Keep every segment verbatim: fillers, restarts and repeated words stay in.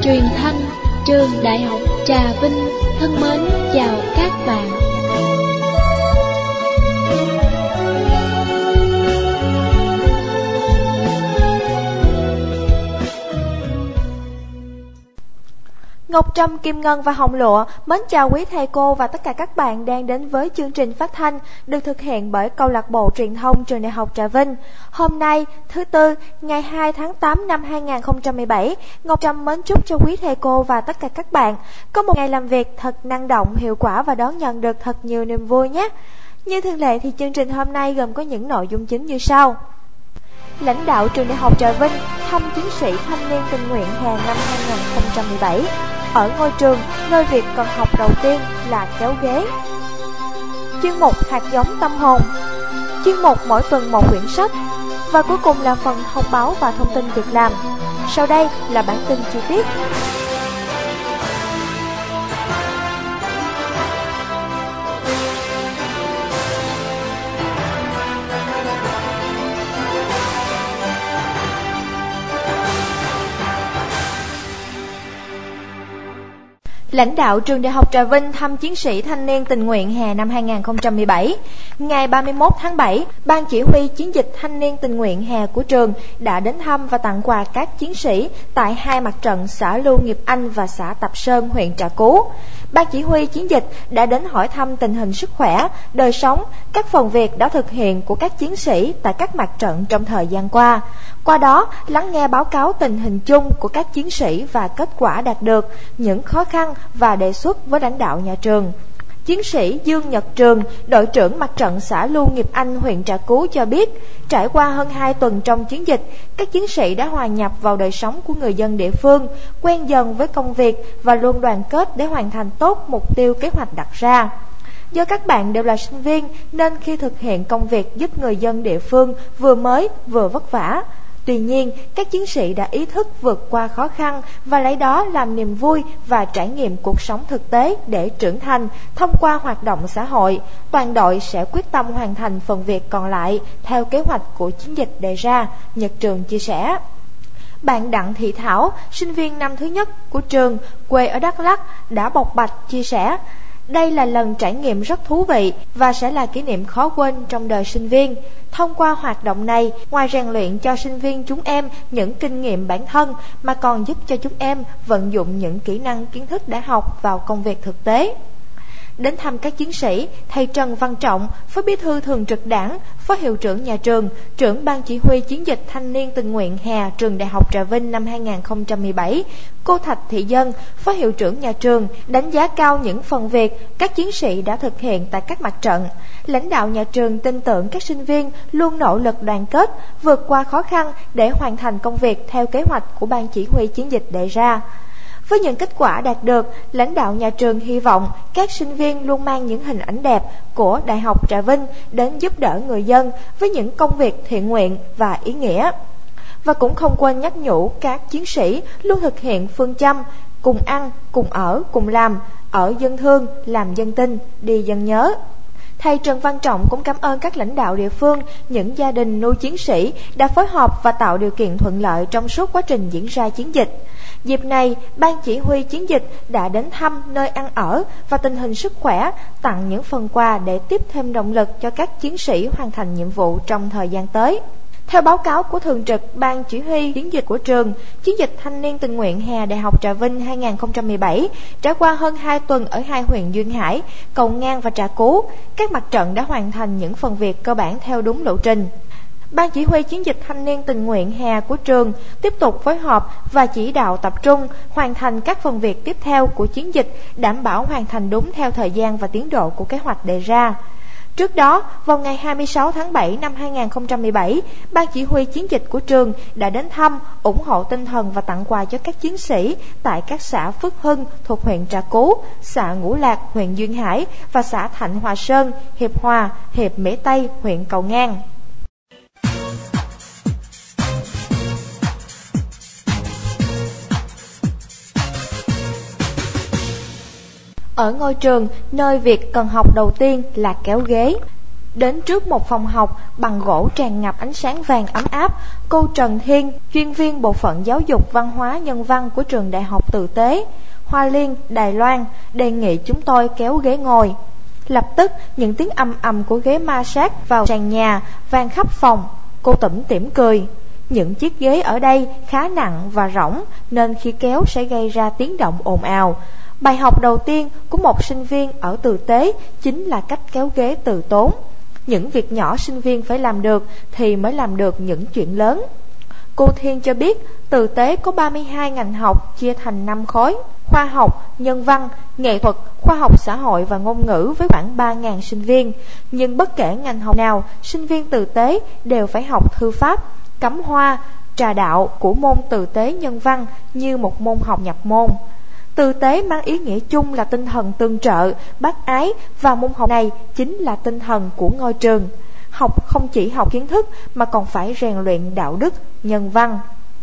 truyền thanh, trường Đại học Trà Vinh thân mến chào các bạn. Ngọc Trâm, Kim Ngân và Hồng Lụa mến chào quý thầy cô và tất cả các bạn đang đến với chương trình phát thanh được thực hiện bởi Câu lạc bộ Truyền thông Trường Đại học Trà Vinh. Hôm nay, thứ Tư, ngày hai tháng tám năm hai nghìn không trăm mười bảy, Ngọc Trâm mến chúc cho quý thầy cô và tất cả các bạn có một ngày làm việc thật năng động, hiệu quả và đón nhận được thật nhiều niềm vui nhé. Như thường lệ thì chương trình hôm nay gồm có những nội dung chính như sau. Lãnh đạo Trường Đại học Trà Vinh thăm chiến sĩ thanh niên tình nguyện hè năm hai nghìn không trăm mười bảy. Ở ngôi trường, nơi việc cần học đầu tiên là kéo ghế. Chuyên mục hạt giống tâm hồn, chuyên mục mỗi tuần một quyển sách, và cuối cùng là phần thông báo và thông tin việc làm. Sau đây là bản tin chi tiết. Lãnh đạo Trường Đại học Trà Vinh thăm chiến sĩ thanh niên tình nguyện hè năm hai nghìn không trăm mười bảy. Ngày ba mươi mốt tháng bảy, Ban chỉ huy chiến dịch thanh niên tình nguyện hè của trường đã đến thăm và tặng quà các chiến sĩ tại hai mặt trận xã Lưu Nghiệp Anh và xã Tập Sơn, huyện Trà Cú. Ban chỉ huy chiến dịch đã đến hỏi thăm tình hình sức khỏe, đời sống, các phần việc đã thực hiện của các chiến sĩ tại các mặt trận trong thời gian qua. Qua đó, lắng nghe báo cáo tình hình chung của các chiến sĩ và kết quả đạt được, những khó khăn và đề xuất với lãnh đạo nhà trường. Chiến sĩ Dương Nhật Trường, đội trưởng mặt trận xã Lưu Nghiệp Anh, huyện Trà Cú cho biết, trải qua hơn hai tuần trong chiến dịch, các chiến sĩ đã hòa nhập vào đời sống của người dân địa phương, quen dần với công việc và luôn đoàn kết để hoàn thành tốt mục tiêu kế hoạch đặt ra. Do các bạn đều là sinh viên nên khi thực hiện công việc giúp người dân địa phương vừa mới vừa vất vả. Tuy nhiên, các chiến sĩ đã ý thức vượt qua khó khăn và lấy đó làm niềm vui và trải nghiệm cuộc sống thực tế để trưởng thành. Thông qua hoạt động xã hội, toàn đội sẽ quyết tâm hoàn thành phần việc còn lại theo kế hoạch của chiến dịch đề ra, Nhật Trường chia sẻ. Bạn Đặng Thị Thảo, sinh viên năm thứ nhất của trường, quê ở Đắk Lắk, đã bộc bạch chia sẻ. Đây là lần trải nghiệm rất thú vị và sẽ là kỷ niệm khó quên trong đời sinh viên. Thông qua hoạt động này, ngoài rèn luyện cho sinh viên chúng em những kinh nghiệm bản thân mà còn giúp cho chúng em vận dụng những kỹ năng kiến thức đã học vào công việc thực tế. Đến thăm các chiến sĩ, thầy Trần Văn Trọng, Phó Bí thư Thường trực Đảng, Phó Hiệu trưởng nhà trường, trưởng Ban chỉ huy chiến dịch thanh niên tình nguyện hè Trường Đại học Trà Vinh năm hai nghìn không trăm mười bảy, cô Thạch Thị Dân, Phó Hiệu trưởng nhà trường, đánh giá cao những phần việc các chiến sĩ đã thực hiện tại các mặt trận. Lãnh đạo nhà trường tin tưởng các sinh viên luôn nỗ lực đoàn kết, vượt qua khó khăn để hoàn thành công việc theo kế hoạch của Ban chỉ huy chiến dịch đề ra. Với những kết quả đạt được, lãnh đạo nhà trường hy vọng các sinh viên luôn mang những hình ảnh đẹp của Đại học Trà Vinh đến giúp đỡ người dân với những công việc thiện nguyện và ý nghĩa. Và cũng không quên nhắc nhủ các chiến sĩ luôn thực hiện phương châm cùng ăn, cùng ở, cùng làm, ở dân thương, làm dân tin, đi dân nhớ. Thầy Trần Văn Trọng cũng cảm ơn các lãnh đạo địa phương, những gia đình nuôi chiến sĩ đã phối hợp và tạo điều kiện thuận lợi trong suốt quá trình diễn ra chiến dịch. Dịp này, Ban chỉ huy chiến dịch đã đến thăm nơi ăn ở và tình hình sức khỏe, tặng những phần quà để tiếp thêm động lực cho các chiến sĩ hoàn thành nhiệm vụ trong thời gian tới. Theo báo cáo của Thường trực Ban chỉ huy chiến dịch của trường, chiến dịch thanh niên tình nguyện hè Đại học Trà Vinh hai nghìn không trăm mười bảy trải qua hơn hai tuần ở hai huyện Duyên Hải, Cầu Ngang và Trà Cú. Các mặt trận đã hoàn thành những phần việc cơ bản theo đúng lộ trình. Ban chỉ huy chiến dịch thanh niên tình nguyện hè của trường tiếp tục phối hợp và chỉ đạo tập trung hoàn thành các phần việc tiếp theo của chiến dịch, đảm bảo hoàn thành đúng theo thời gian và tiến độ của kế hoạch đề ra. Trước đó, vào ngày hai mươi sáu tháng bảy năm hai nghìn không trăm mười bảy, Ban chỉ huy chiến dịch của trường đã đến thăm, ủng hộ tinh thần và tặng quà cho các chiến sĩ tại các xã Phước Hưng thuộc huyện Trà Cú, xã Ngũ Lạc, huyện Duyên Hải và xã Thạnh Hòa Sơn, Hiệp Hòa, Hiệp Mỹ Tây, huyện Cầu Ngang. Ở ngôi trường, nơi việc cần học đầu tiên là kéo ghế. Đến trước một phòng học bằng gỗ tràn ngập ánh sáng vàng ấm áp, cô Trần Thiên, chuyên viên bộ phận giáo dục văn hóa nhân văn của trường Đại học Tử tế Hoa Liên, Đài Loan, đề nghị chúng tôi kéo ghế ngồi. Lập tức, những tiếng ầm ầm của ghế ma sát vào sàn nhà vang khắp phòng. Cô tủm tỉm cười. Những chiếc ghế ở đây khá nặng và rỗng, nên khi kéo sẽ gây ra tiếng động ồn ào. Bài học đầu tiên của một sinh viên ở Tử tế chính là cách kéo ghế từ tốn. Những việc nhỏ sinh viên phải làm được thì mới làm được những chuyện lớn. Cô Thiên cho biết Tử tế có ba mươi hai ngành học chia thành năm khối: khoa học, nhân văn, nghệ thuật, khoa học xã hội và ngôn ngữ với khoảng ba nghìn sinh viên. Nhưng bất kể ngành học nào, sinh viên Tử tế đều phải học thư pháp, cắm hoa, trà đạo của môn Tử tế nhân văn như một môn học nhập môn. Tử tế mang ý nghĩa chung là tinh thần tương trợ, bác ái, và môn học này chính là tinh thần của ngôi trường. Học không chỉ học kiến thức mà còn phải rèn luyện đạo đức, nhân văn.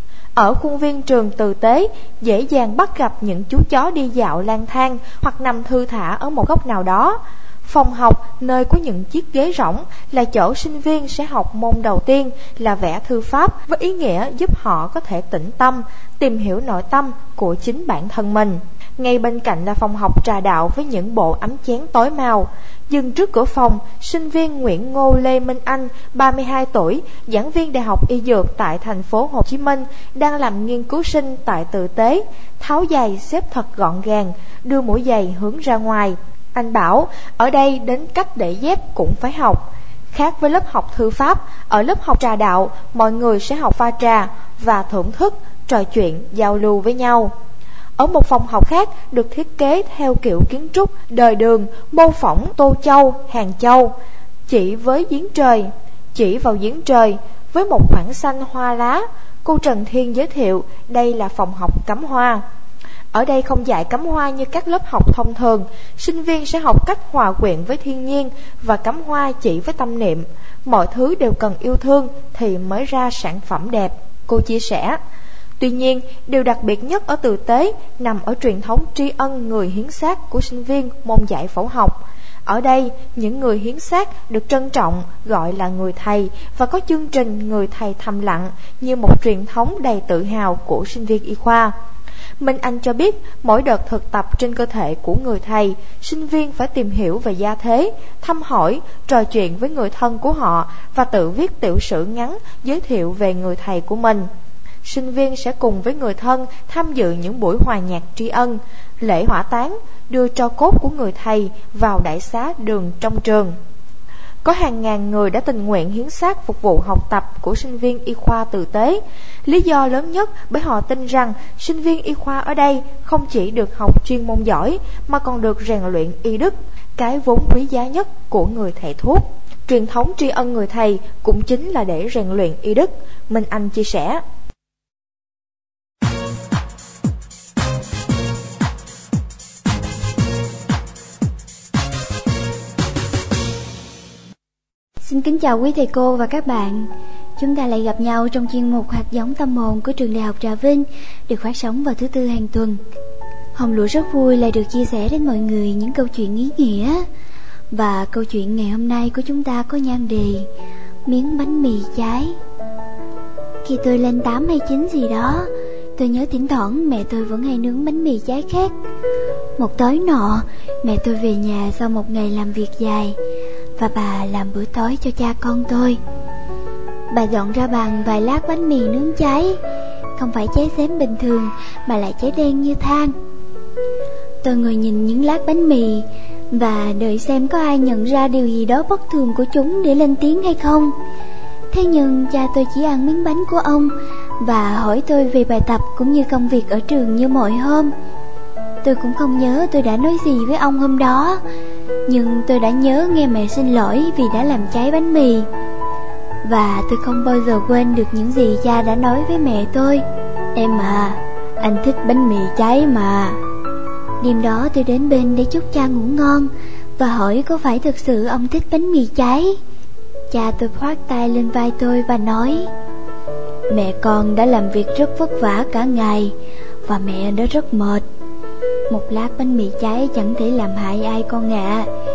Ở khuôn viên trường Tử tế, dễ dàng bắt gặp những chú chó đi dạo lang thang hoặc nằm thư thả ở một góc nào đó. Phòng học, nơi có những chiếc ghế rỗng, là chỗ sinh viên sẽ học môn đầu tiên là vẽ thư pháp, với ý nghĩa giúp họ có thể tĩnh tâm, tìm hiểu nội tâm của chính bản thân mình. Ngay bên cạnh là phòng học trà đạo với những bộ ấm chén tối màu. Dừng trước cửa phòng, sinh viên Nguyễn Ngô Lê Minh Anh, ba mươi hai tuổi, giảng viên Đại học Y Dược tại thành phố Hồ Chí Minh, đang làm nghiên cứu sinh tại Tử tế, tháo giày xếp thật gọn gàng, đưa mũi giày hướng ra ngoài. Anh bảo, ở đây đến cách để dép cũng phải học. Khác với lớp học thư pháp, ở lớp học trà đạo, mọi người sẽ học pha trà và thưởng thức, trò chuyện, giao lưu với nhau. Ở một phòng học khác được thiết kế theo kiểu kiến trúc đời Đường, mô phỏng Tô Châu, Hàng Châu. Chỉ với giếng trời, chỉ vào giếng trời, với một khoảng xanh hoa lá, cô Trần Thiên giới thiệu đây là phòng học cắm hoa. Ở đây không dạy cắm hoa như các lớp học thông thường, sinh viên sẽ học cách hòa quyện với thiên nhiên và cắm hoa chỉ với tâm niệm. Mọi thứ đều cần yêu thương thì mới ra sản phẩm đẹp, cô chia sẻ. Tuy nhiên, điều đặc biệt nhất ở Tử tế nằm ở truyền thống tri ân người hiến xác của sinh viên môn giải phẫu học. Ở đây, những người hiến xác được trân trọng gọi là người thầy và có chương trình người thầy thầm lặng như một truyền thống đầy tự hào của sinh viên y khoa. Minh Anh cho biết, mỗi đợt thực tập trên cơ thể của người thầy, sinh viên phải tìm hiểu về gia thế, thăm hỏi, trò chuyện với người thân của họ và tự viết tiểu sử ngắn giới thiệu về người thầy của mình. Sinh viên sẽ cùng với người thân tham dự những buổi hòa nhạc tri ân, lễ hỏa táng, đưa tro cốt của người thầy vào đại xá đường trong trường. Có hàng ngàn người đã tình nguyện hiến xác phục vụ học tập của sinh viên y khoa Tử tế. Lý do lớn nhất bởi họ tin rằng sinh viên y khoa ở đây không chỉ được học chuyên môn giỏi mà còn được rèn luyện y đức, cái vốn quý giá nhất của người thầy thuốc. Truyền thống tri ân người thầy cũng chính là để rèn luyện y đức, Minh Anh chia sẻ. Xin kính chào quý thầy cô và các bạn. Chúng ta lại gặp nhau trong chuyên mục Hạt giống tâm hồn của trường Đại học Trà Vinh, được phát sóng vào thứ tư hàng tuần. Hồng Lụa rất vui lại được chia sẻ đến mọi người những câu chuyện ý nghĩa. Và câu chuyện ngày hôm nay của chúng ta có nhan đề miếng bánh mì cháy. Khi tôi lên tám hay chín gì đó, tôi nhớ thỉnh thoảng mẹ tôi vẫn hay nướng bánh mì cháy khác. Một tối nọ, mẹ tôi về nhà sau một ngày làm việc dài, và bà làm bữa tối cho cha con tôi. Bà dọn ra bàn vài lát bánh mì nướng cháy, không phải cháy xém bình thường mà lại cháy đen như than. Tôi ngồi nhìn những lát bánh mì và đợi xem có ai nhận ra điều gì đó bất thường của chúng để lên tiếng hay không. Thế nhưng cha tôi chỉ ăn miếng bánh của ông và hỏi tôi về bài tập cũng như công việc ở trường như mọi hôm. Tôi cũng không nhớ tôi đã nói gì với ông hôm đó, nhưng tôi đã nhớ nghe mẹ xin lỗi vì đã làm cháy bánh mì. Và tôi không bao giờ quên được những gì cha đã nói với mẹ tôi. Em à, anh thích bánh mì cháy mà. Đêm đó tôi đến bên để chúc cha ngủ ngon và hỏi có phải thực sự ông thích bánh mì cháy. Cha tôi khoác tay lên vai tôi và nói: Mẹ con đã làm việc rất vất vả cả ngày và mẹ đã rất mệt. Một lát bánh mì cháy chẳng thể làm hại ai con ạ. à.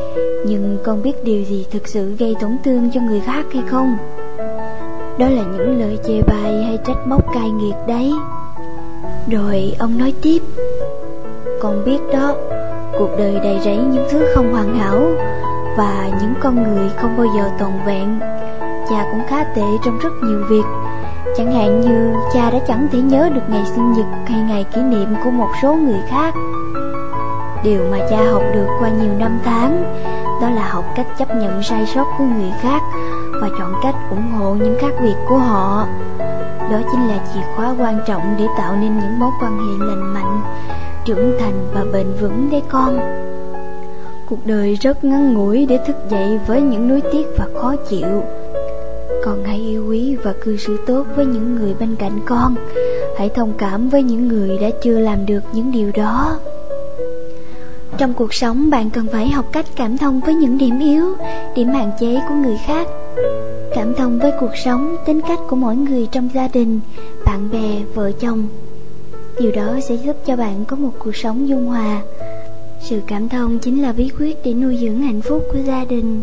Nhưng con biết điều gì thực sự gây tổn thương cho người khác hay không? Đó là những lời chê bai hay trách móc cay nghiệt đấy. Rồi ông nói tiếp: con biết đó, cuộc đời đầy rẫy những thứ không hoàn hảo, và những con người không bao giờ toàn vẹn. Cha cũng khá tệ trong rất nhiều việc. Chẳng hạn như cha đã chẳng thể nhớ được ngày sinh nhật hay ngày kỷ niệm của một số người khác. Điều mà cha học được qua nhiều năm tháng, đó là học cách chấp nhận sai sót của người khác và chọn cách ủng hộ những khác biệt của họ. Đó chính là chìa khóa quan trọng để tạo nên những mối quan hệ lành mạnh, trưởng thành và bền vững đấy con. Cuộc đời rất ngắn ngủi để thức dậy với những nuối tiếc và khó chịu. Con hãy yêu quý và cư xử tốt với những người bên cạnh con. Hãy thông cảm với những người đã chưa làm được những điều đó. Trong cuộc sống, bạn cần phải học cách cảm thông với những điểm yếu, điểm hạn chế của người khác. Cảm thông với cuộc sống, tính cách của mỗi người trong gia đình, bạn bè, vợ chồng. Điều đó sẽ giúp cho bạn có một cuộc sống dung hòa. Sự cảm thông chính là bí quyết để nuôi dưỡng hạnh phúc của gia đình.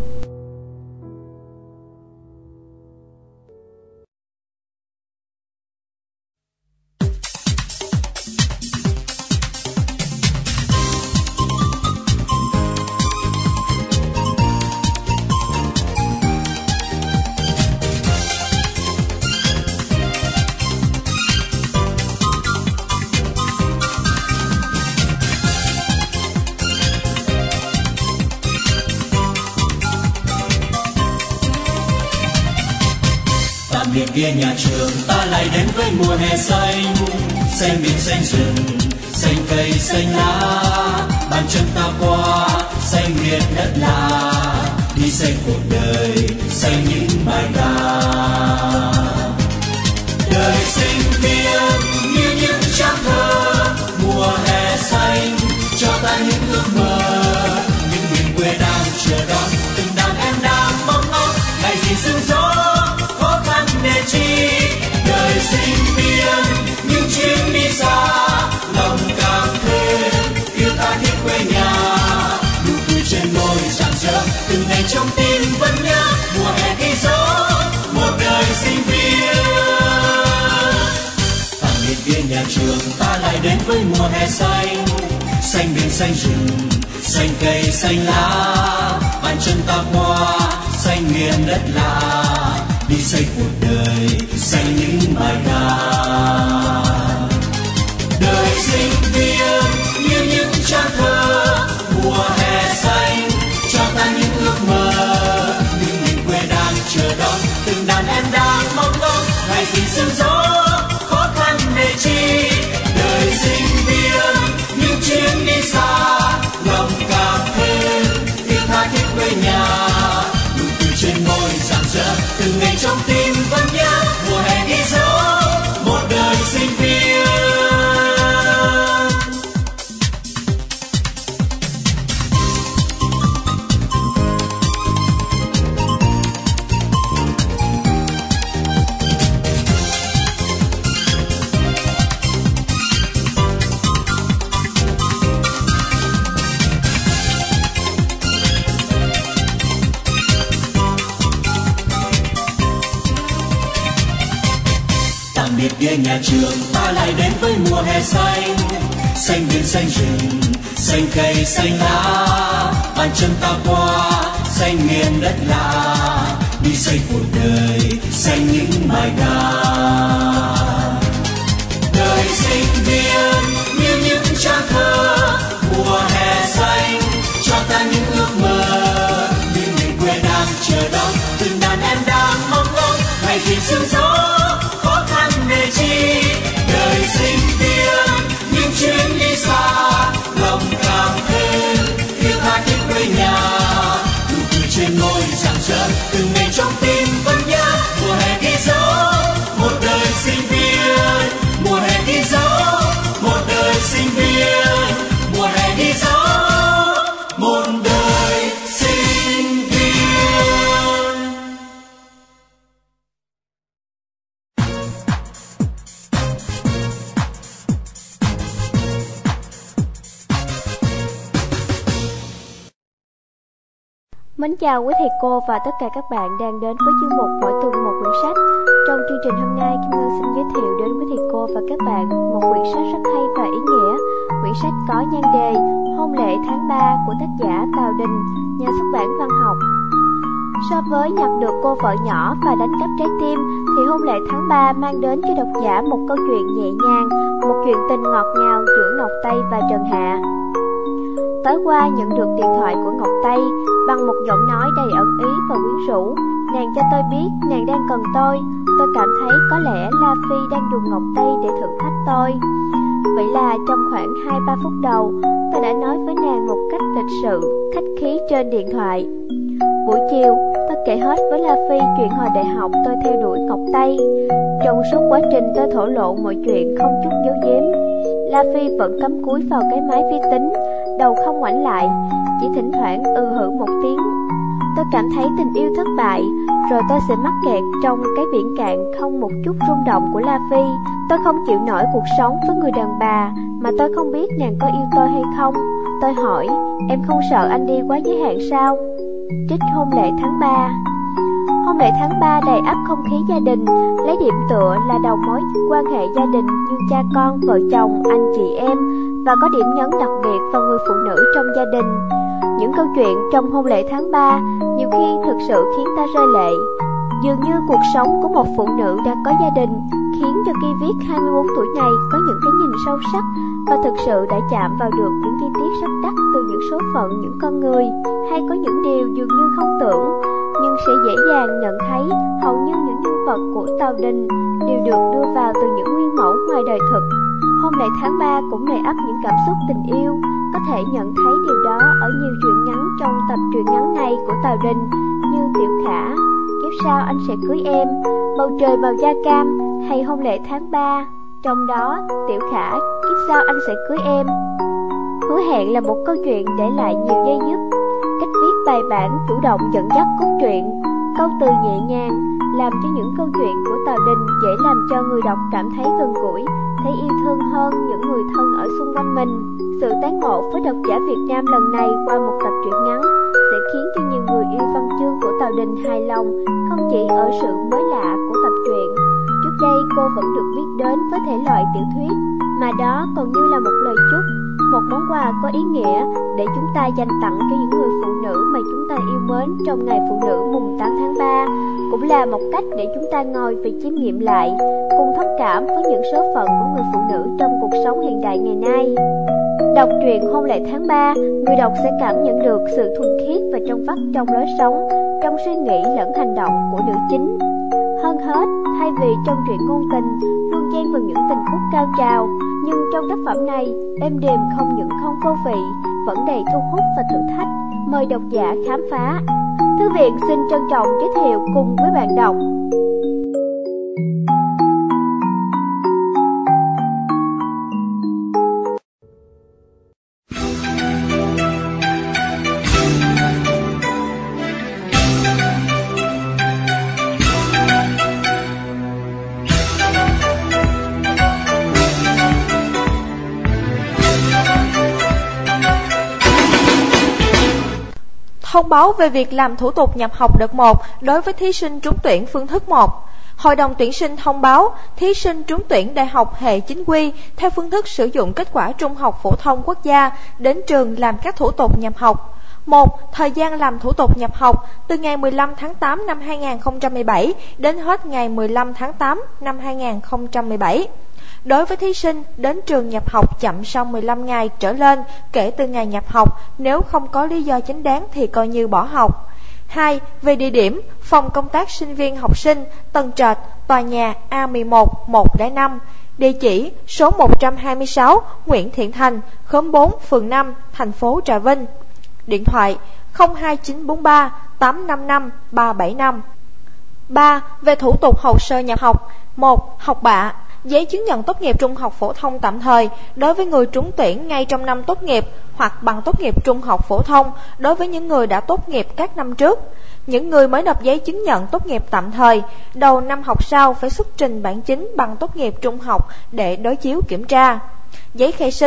Tạm biệt kia nhà trường, ta lại đến với mùa hè xanh. Xanh biển xanh rừng, xanh cây xanh lá. Bàn chân ta qua, xanh miền đất lạ. Đi xanh cuộc đời, xanh những bài ca. Đời sinh viên như những trang thơ. Mùa hè xanh cho ta những ước mơ. Những miền quê đang chờ đón, từng đàn em đang mong ngóng ngày gì sương gió. Để chi đời sinh viên những chuyến đi xa, lòng càng thêm yêu ta thiết quê nhà. Nụ cười trên môi rạng rỡ, từng ngày trong tim vẫn nhớ mùa hè ghi dấu một đời sinh viên. Tạm biệt kia nhà trường, ta lại đến với mùa hè xanh. Xanh biển xanh rừng, xanh cây xanh lá. Bàn chân ta qua, xanh miền đất lạ. Đi xây cuộc đời, xây những bài ca. Đời sinh viên như những trang thơ. Mùa hè xanh cho ta những ước mơ. Những miền quê đang chờ đón, từng đàn em đang mong ngóng ngày gì sương gió khó khăn để chi. Đời sinh viên những chuyến đi xa, lòng càng thêm yêu tha thiết quê nhà. Nụ cười trên môi rạng rỡ, từng ngày trong tim vẫn nhớ mùa hè ghi dấu một đời sinh viên. Tạm biệt kia nhà trường, ta lại đến với mùa hè xanh. Xanh biển xanh rừng, xanh cây xanh lá. Bàn chân ta qua, xanh miền đất lạ. Đi xây cuộc đời, xanh những bài ca. Đời sinh viên như những trang thơ. Mùa hè xanh cho ta những ước mơ. Những miền quê đang chờ đón, từng đàn em đang mong ngóng ngày gì sương gió khó khăn để chi. Đời sinh viên những chuyến đi xa, lòng càng thêm yêu tha thiết quê nhà. Nụ cười trên môi rạng rỡ, từng ngày trong tim vẫn nhớ mùa hè ghi dấu một đời sinh Mến chào quý thầy cô và tất cả các bạn đang đến với chương mục mỗi tuần một quyển sách. Trong chương trình hôm nay, Kim Ngân xin giới thiệu đến quý thầy cô và các bạn một quyển sách rất hay và ý nghĩa. Quyển sách có nhan đề Hôn lễ tháng ba của tác giả Tào Đình, nhà xuất bản Văn học. So với nhặt được cô vợ nhỏ và đánh cắp trái tim, thì Hôn lễ tháng ba mang đến cho độc giả một câu chuyện nhẹ nhàng, một chuyện tình ngọt ngào giữa Ngọc Tây và Trần Hạ. Tối qua nhận được điện thoại của Ngọc Tây bằng một giọng nói đầy ẩn ý và quyến rũ. Nàng cho tôi biết nàng đang cần tôi. Tôi cảm thấy có lẽ La Phi đang dùng Ngọc Tây để thử thách tôi. Vậy là trong khoảng hai ba phút đầu, tôi đã nói với nàng một cách lịch sự, khách khí trên điện thoại. Buổi chiều, tôi kể hết với La Phi chuyện hồi đại học tôi theo đuổi Ngọc Tây. Trong suốt quá trình tôi thổ lộ mọi chuyện không chút giấu giếm. La Phi vẫn cắm cúi vào cái máy vi tính, đầu không ngoảnh lại, chỉ thỉnh thoảng ư hử một tiếng. Tôi cảm thấy tình yêu thất bại, rồi tôi sẽ mắc kẹt trong cái biển cạn không một chút rung động của La Phi. Tôi không chịu nổi cuộc sống với người đàn bà mà tôi không biết nàng có yêu tôi hay không. Tôi hỏi, em không sợ anh đi quá giới hạn sao? Trích Hôn lễ tháng ba. Hôn lễ tháng ba đầy ắp không khí gia đình, lấy điểm tựa là đầu mối quan hệ gia đình như cha con, vợ chồng, anh chị em, và có điểm nhấn đặc biệt vào người phụ nữ trong gia đình. Những câu chuyện trong Hôn lễ tháng ba nhiều khi thực sự khiến ta rơi lệ. Dường như cuộc sống của một phụ nữ đã có gia đình khiến cho khi viết hai mươi bốn tuổi này có những cái nhìn sâu sắc và thực sự đã chạm vào được những chi tiết rất đắt từ những số phận những con người, hay có những điều dường như không tưởng nhưng sẽ dễ dàng nhận thấy. Hầu như những nhân vật của Tào Đình đều được đưa vào từ những nguyên mẫu ngoài đời thực. Hôn lễ tháng ba cũng đầy ắp những cảm xúc tình yêu. Có thể nhận thấy điều đó ở nhiều truyện ngắn trong tập truyện ngắn này của Tào Đình, như Tiểu Khả, Kiếp Sau Anh Sẽ Cưới Em, Bầu Trời Màu Da Cam hay Hôn lễ tháng ba. Trong đó, Tiểu Khả, Kiếp Sau Anh Sẽ Cưới Em hứa hẹn là một câu chuyện để lại nhiều dây dứt. Cách viết bài bản chủ động dẫn dắt cốt truyện, câu từ nhẹ nhàng làm cho những câu chuyện của Tào Đình dễ làm cho người đọc cảm thấy gần gũi, thấy yêu thương hơn những người thân ở xung quanh mình. Sự tán ngộ với độc giả Việt Nam lần này qua một tập truyện ngắn sẽ khiến cho nhiều người yêu văn chương của Tào Đình hài lòng, không chỉ ở sự mới lạ của tập truyện. Trước đây cô vẫn được biết đến với thể loại tiểu thuyết, mà đó còn như là một lời chúc, một món quà có ý nghĩa để chúng ta dành tặng cho những người phụ nữ mà chúng ta yêu mến trong ngày phụ nữ mùng tám tháng ba. Cũng là một cách để chúng ta ngồi và chiêm nghiệm lại, cùng thông cảm với những số phận của người phụ nữ trong cuộc sống hiện đại ngày nay. Đọc truyện Hôn lễ tháng ba, người đọc sẽ cảm nhận được sự thuần khiết và trong vắt trong lối sống, trong suy nghĩ lẫn hành động của nữ chính. Hơn hết, thay vì trong truyện ngôn tình luôn chen vào những tình khúc cao trào, nhưng trong tác phẩm này, êm đềm không những không vô vị, vẫn đầy thu hút và thử thách, mời độc giả khám phá. Thư viện xin trân trọng giới thiệu cùng với bạn đọc. Thông báo về việc làm thủ tục nhập học đợt một đối với thí sinh trúng tuyển phương thức một. Hội đồng tuyển sinh thông báo thí sinh trúng tuyển đại học hệ chính quy theo phương thức sử dụng kết quả trung học phổ thông quốc gia đến trường làm các thủ tục nhập học. một. Thời gian làm thủ tục nhập học từ ngày mười lăm tháng tám năm hai nghìn không trăm mười bảy đến hết ngày mười lăm tháng tám năm hai nghìn không trăm mười bảy. Đối với thí sinh đến trường nhập học chậm sau mười lăm ngày trở lên kể từ ngày nhập học, nếu không có lý do chính đáng thì coi như bỏ học. hai. Về địa điểm, phòng công tác sinh viên học sinh, tầng trệt, tòa nhà A mười một một không năm, địa chỉ số một trăm hai mươi sáu Nguyễn Thiện Thành, khóm bốn, phường năm, thành phố Trà Vinh. Điện thoại không hai chín bốn ba tám năm năm ba bảy năm. ba. Về thủ tục hồ sơ nhập học. một. Học bạ. Giấy chứng nhận tốt nghiệp trung học phổ thông tạm thời đối với người trúng tuyển ngay trong năm tốt nghiệp, hoặc bằng tốt nghiệp trung học phổ thông đối với những người đã tốt nghiệp các năm trước. Những người mới nộp giấy chứng nhận tốt nghiệp tạm thời đầu năm học sau phải xuất trình bản chính bằng tốt nghiệp trung học để đối chiếu kiểm tra. Giấy khai sinh,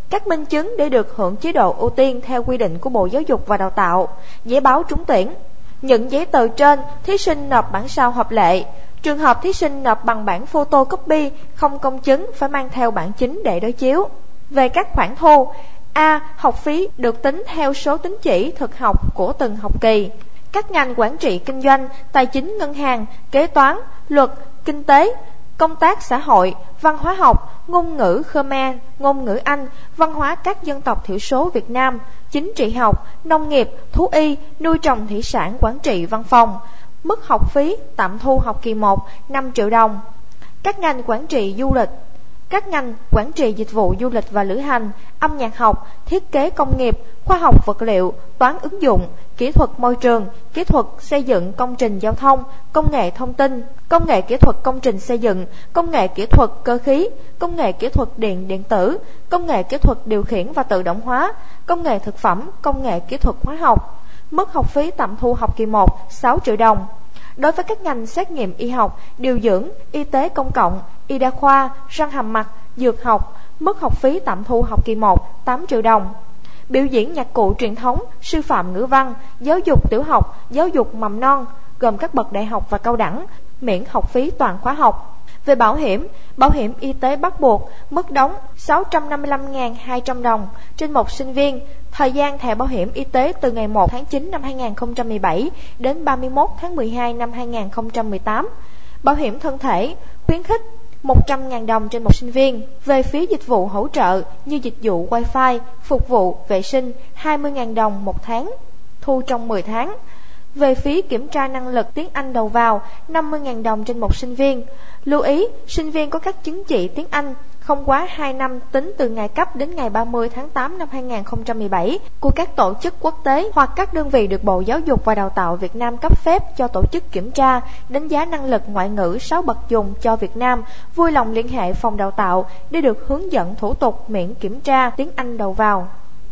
các minh chứng để được hưởng chế độ ưu tiên theo quy định của Bộ Giáo dục và Đào tạo, giấy báo trúng tuyển. Những giấy tờ trên, thí sinh nộp bản sao hợp lệ. Trường hợp thí sinh nộp bằng bản photocopy không công chứng phải mang theo bản chính để đối chiếu. Về các khoản thu, A. Học phí được tính theo số tín chỉ thực học của từng học kỳ. Các ngành quản trị kinh doanh, tài chính ngân hàng, kế toán, luật, kinh tế, công tác xã hội, văn hóa học, ngôn ngữ Khmer, ngôn ngữ Anh, văn hóa các dân tộc thiểu số Việt Nam, chính trị học, nông nghiệp, thú y, nuôi trồng thủy sản, quản trị văn phòng. Mức học phí tạm thu học kỳ một năm triệu đồng. Các ngành quản trị du lịch, các ngành quản trị dịch vụ du lịch và lữ hành, âm nhạc học, thiết kế công nghiệp, khoa học vật liệu, toán ứng dụng, kỹ thuật môi trường, kỹ thuật xây dựng công trình giao thông, công nghệ thông tin, công nghệ kỹ thuật công trình xây dựng, công nghệ kỹ thuật cơ khí, công nghệ kỹ thuật điện điện tử, công nghệ kỹ thuật điều khiển và tự động hóa, công nghệ thực phẩm, công nghệ kỹ thuật hóa học. Mức học phí tạm thu học kỳ một sáu triệu đồng. Đối với các ngành xét nghiệm y học, điều dưỡng, y tế công cộng, y đa khoa, răng hàm mặt, dược học, mức học phí tạm thu học kỳ một tám triệu đồng. Biểu diễn nhạc cụ truyền thống, sư phạm ngữ văn, giáo dục tiểu học, giáo dục mầm non, gồm các bậc đại học và cao đẳng, miễn học phí toàn khóa học. Về bảo hiểm, bảo hiểm y tế bắt buộc, mức đóng sáu trăm năm mươi lăm nghìn hai trăm đồng trên một sinh viên. Thời gian thẻ bảo hiểm y tế từ ngày một tháng chín năm hai nghìn không trăm mười bảy đến ba mươi mốt tháng mười hai năm hai nghìn không trăm mười tám. Bảo hiểm thân thể, khuyến khích một trăm nghìn đồng trên một sinh viên. Về phí dịch vụ hỗ trợ như dịch vụ wifi, phục vụ, vệ sinh hai mươi nghìn đồng một tháng, thu trong mười tháng. Về phí kiểm tra năng lực tiếng Anh đầu vào năm mươi nghìn đồng trên một sinh viên. Lưu ý, sinh viên có các chứng chỉ tiếng Anh không quá hai năm tính từ ngày cấp đến ngày ba mươi tháng tám năm hai nghìn không trăm mười bảy của các tổ chức quốc tế hoặc các đơn vị được Bộ Giáo dục và Đào tạo Việt Nam cấp phép cho tổ chức kiểm tra, đánh giá năng lực ngoại ngữ sáu bậc dùng cho Việt Nam, vui lòng liên hệ phòng đào tạo để được hướng dẫn thủ tục miễn kiểm tra tiếng Anh đầu vào.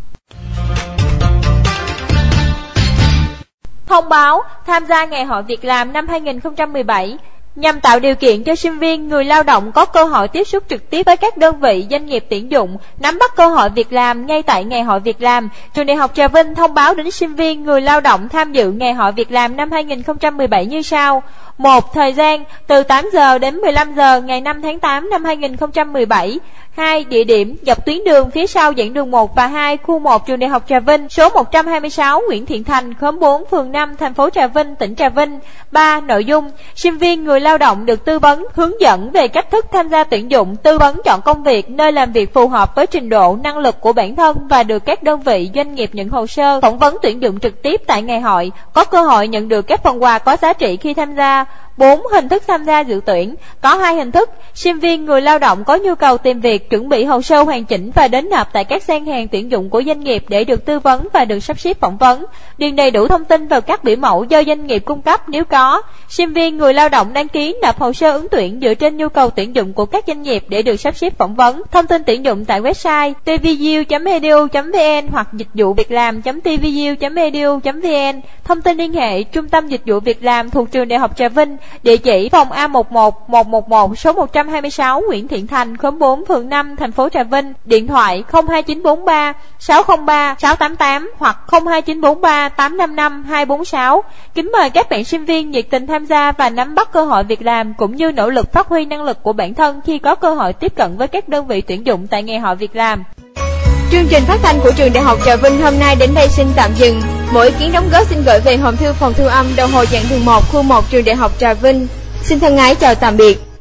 Thông báo tham gia Ngày hội Việc làm năm hai nghìn không trăm mười bảy nhằm tạo điều kiện cho sinh viên, người lao động có cơ hội tiếp xúc trực tiếp với các đơn vị doanh nghiệp tuyển dụng, nắm bắt cơ hội việc làm ngay tại Ngày hội Việc làm. Trường Đại học Trà Vinh thông báo đến sinh viên, người lao động tham dự Ngày hội Việc làm năm hai nghìn không trăm mười bảy như sau. một. Thời gian từ tám giờ đến mười lăm giờ ngày năm tháng tám năm hai nghìn không trăm mười bảy. hai. Địa điểm dọc tuyến đường phía sau giảng đường một và hai, khu một Trường Đại học Trà Vinh, số một trăm hai mươi sáu Nguyễn Thiện Thành, khóm bốn, phường năm, thành phố Trà Vinh, tỉnh Trà Vinh. ba. Nội dung: sinh viên, người lao động được tư vấn, hướng dẫn về cách thức tham gia tuyển dụng, tư vấn chọn công việc, nơi làm việc phù hợp với trình độ, năng lực của bản thân và được các đơn vị doanh nghiệp nhận hồ sơ, phỏng vấn tuyển dụng trực tiếp tại ngày hội, có cơ hội nhận được các phần quà có giá trị khi tham gia. bốn. Hình thức tham gia dự tuyển. Có hai hình thức: sinh viên, người lao động có nhu cầu tìm việc, chuẩn bị hồ sơ hoàn chỉnh và đến nộp tại các gian hàng tuyển dụng của doanh nghiệp để được tư vấn và được sắp xếp phỏng vấn. Điền đầy đủ thông tin vào các biểu mẫu do doanh nghiệp cung cấp nếu có. Sinh viên, người lao động đăng ký nộp hồ sơ ứng tuyển dựa trên nhu cầu tuyển dụng của các doanh nghiệp để được sắp xếp phỏng vấn. Thông tin tuyển dụng tại website t v u chấm e d u chấm v n hoặc dịch vụ việc làm chấm t v u chấm e d u chấm v n. Thông tin liên hệ Trung tâm Dịch vụ Việc làm thuộc Trường Đại học Trà Vinh, địa chỉ phòng A một một một một một, số một trăm hai mươi sáu Nguyễn Thiện Thành, khóm bốn, phường năm, thành phố Trà Vinh. Điện thoại không hai chín bốn ba sáu không ba sáu tám tám hoặc không hai chín bốn ba tám năm năm hai bốn sáu. Kính mời các bạn sinh viên nhiệt tình tham gia và nắm bắt cơ hội việc làm cũng như nỗ lực phát huy năng lực của bản thân khi có cơ hội tiếp cận với các đơn vị tuyển dụng tại Ngày hội Việc làm. Chương trình phát thanh của Trường Đại học Trà Vinh hôm nay đến đây xin tạm dừng. Mỗi ý kiến đóng góp xin gửi về hòm thư phòng thu âm đầu hồi giảng đường một, khu một Trường Đại học Trà Vinh. Xin thân ái chào tạm biệt.